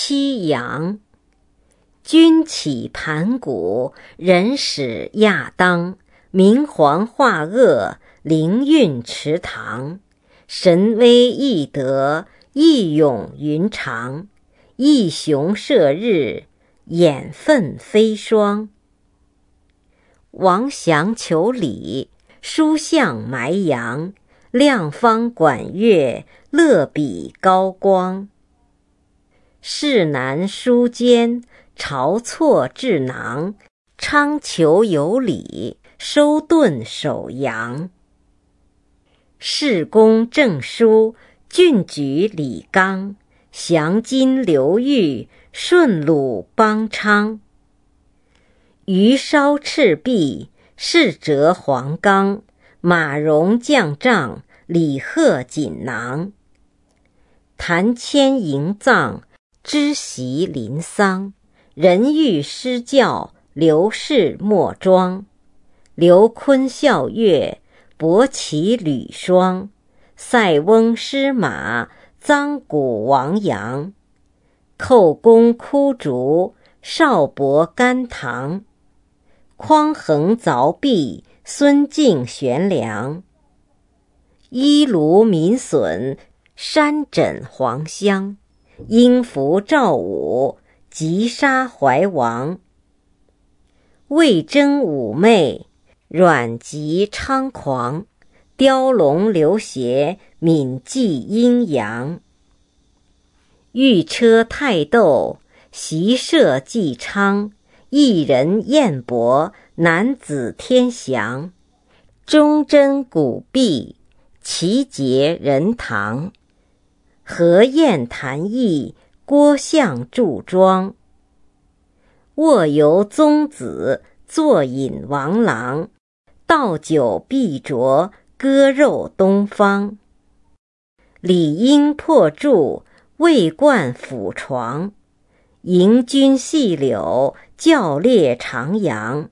七阳。君起盘古，人始亚当。明皇化恶，灵运池塘。神威易德，义勇云长。义雄射日，眼奋飞霜。王祥求礼，书向埋阳。亮方管乐，乐比高光。世难书坚，晁错智囊。昌求有礼，收顿守阳。世公正书，峻举李纲。降金刘豫，顺鲁邦昌。余烧赤壁，是折黄冈。马融将帐，李贺锦囊。谭谦迎葬，知席临丧。人欲施教，刘氏莫庄。刘琨笑乐，伯奇履霜。塞翁失马，臧谷王阳。寇公枯竹，少伯甘棠。匡衡凿壁，孙敬悬梁。衣庐民损，山枕黄香。鹰伏赵武，急杀怀王。魏征妩媚，阮籍猖狂。雕龙刘协，闵忌阴阳。御车太斗，袭射纪昌。一人彦博，男子天祥。忠贞古弼，奇节仁堂。何晏谈议，郭象祝庄。卧游宗子，坐饮王郎。倒酒必酌，割肉东方。理应破柱，未冠phủ床。迎君细柳，教猎长阳。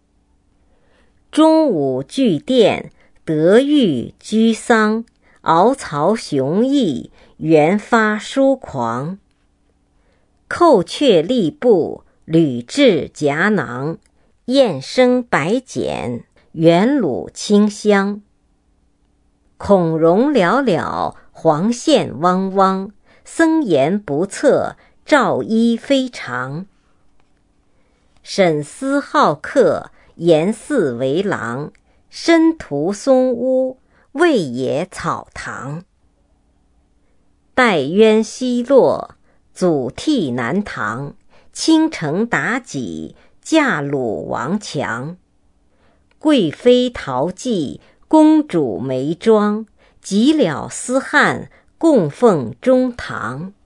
中武聚殿，德育居丧。敖曹雄毅，元发疏狂。寇却吏部，吕雉夹囊。燕生白简，元鲁清香。孔融寥寥，黄宪汪汪。僧言不测，诏衣非常。沈思好客，严嗣为郎。申屠松屋，魏野草堂。戴渊西落，祖逖南唐。倾城妲己，嫁鲁王强。贵妃陶伎，公主眉庄。及了思汉，供奉中堂。